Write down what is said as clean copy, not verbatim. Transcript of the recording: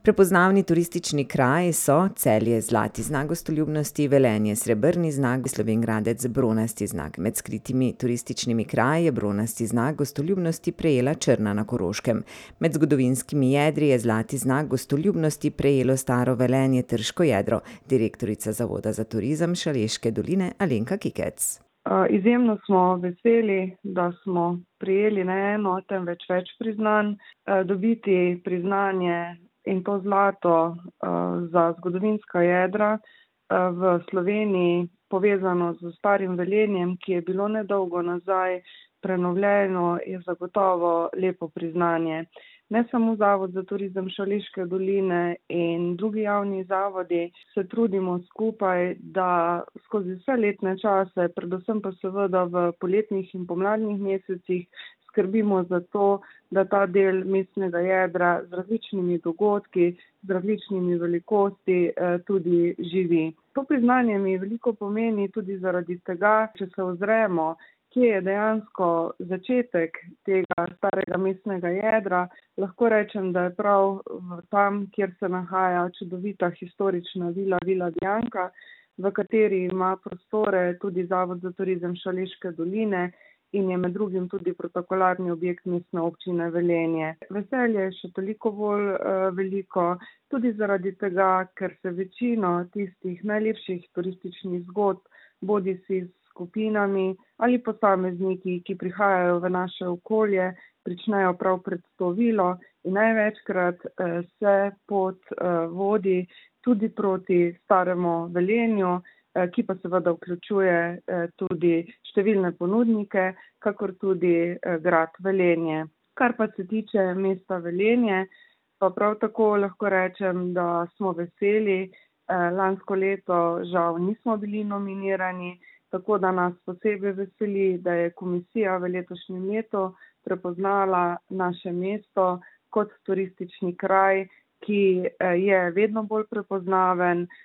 Prepoznavni turistični kraji so Celje zlati znak gostoljubnosti, Velenje srebrni znak, Slovenj Gradec bronasti znak. Med skritimi turističnimi kraji je bronasti znak gostoljubnosti prejela Črna na Koroškem. Med zgodovinskimi jedri je zlati znak gostoljubnosti prejelo staro Velenje Trško jedro, direktorica Zavoda za turizem Šaleške doline Alenka Kikec. Izjemno smo veseli, da smo prejeli ne eno, temveč več priznanj. Dobiti priznanje in to zlato za zgodovinska jedra v Sloveniji, povezano z starim Velenjem, ki je bilo nedolgo nazaj prenovljeno, je zagotovo lepo priznanje. Ne samo Zavod za turizem Šaleške doline in drugi javni zavodi se trudimo skupaj, da skozi vse letne čase, predvsem pa seveda v poletnih in pomladnih mesecih, skrbimo za to, da ta del mestnega jedra z različnimi dogodki, z različnimi velikosti tudi živi. To priznanje mi veliko pomeni tudi zaradi tega, če se ozremo, kje je dejansko začetek tega starega mestnega jedra, lahko rečem, da je prav tam, kjer se nahaja čudovita historična vila Dianka, v kateri ima prostore tudi Zavod za turizem Šaleške doline in je med drugim tudi protokolarni objekt Mestne občine Velenje. Veselje je še toliko bolj veliko, tudi zaradi tega, ker se večino tistih najlepših turističnih zgodb, bodisi s skupinami ali posamezniki, ki prihajajo v naše okolje, pričnejo prav pred to vilo in največkrat se pot vodi tudi proti staremu Velenju, ki pa seveda vključuje tudi številne ponudnike, kakor tudi grad Velenje. Kar pa se tiče mesta Velenje, pa prav tako lahko rečem, da smo veseli. Lansko leto žal nismo bili nominirani, tako da nas posebej veseli, da je komisija v letošnjem letu prepoznala naše mesto kot turistični kraj, ki je vedno bolj prepoznaven